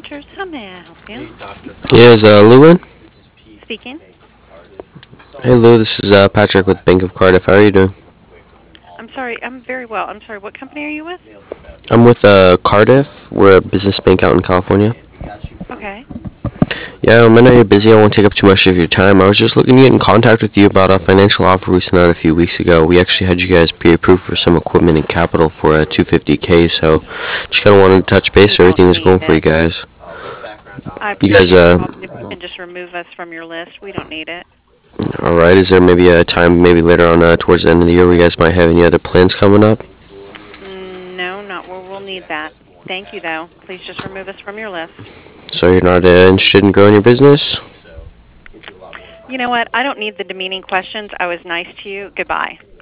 Ventures. How may I help you? Yeah, is Lou in? Speaking. Hey Lou, this is Patrick with Bank of Cardiff. How are you doing? I'm sorry. I'm very well. I'm sorry. What company are you with? I'm with Cardiff. We're a business bank out in California. Okay. I know you're busy. I won't take up too much of your time. I was just looking to get in contact with you about a financial offer we sent out a few weeks ago. We actually had you guys pre-approved for some equipment and capital for a 250K, so just kind of wanted to touch base We so don't everything was need going for you it. guys. I You guys, appreciate the call, but if you can just remove us from your list, we don't need it. all right. Is there maybe a time, maybe later on towards the end of the year, where you guys might have any other plans coming up? No, not where we'll need that. Thank you, though. Please just remove us from your list. So you're not interested in growing your business? You know what? I don't need the demeaning questions. I was nice to you. Goodbye.